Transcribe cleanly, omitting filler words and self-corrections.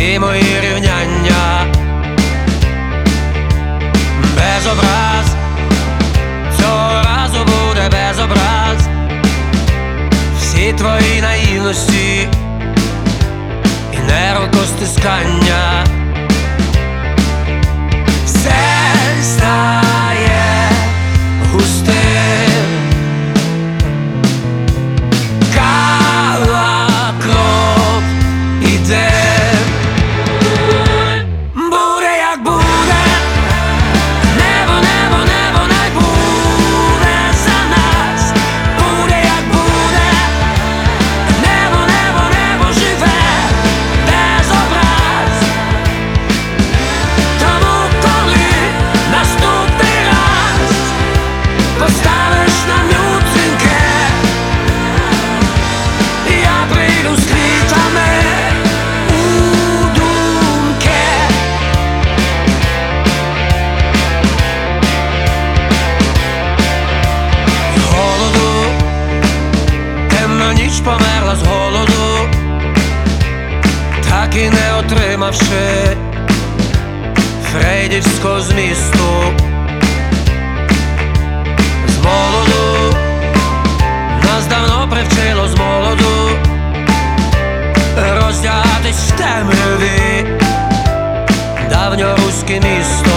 всі мої рівняння. Без образ, цього разу буде без образ. Всі твої наївності і нервокостискання. Все стає густим, кава, кров і дим. Буде як буде, небо, небо, небо не буде за нас. Буде як буде, небо, небо, небо живе без образ. Тому коли наступний раз поставиш на м'ютинке, я прийду з квітами у думки. З голоду темна ніч померла з голоду, так і не отримавши фрейдівського змісту. З молоду нас давно привчило з молоду роздягатись в темряві давньоруське місто.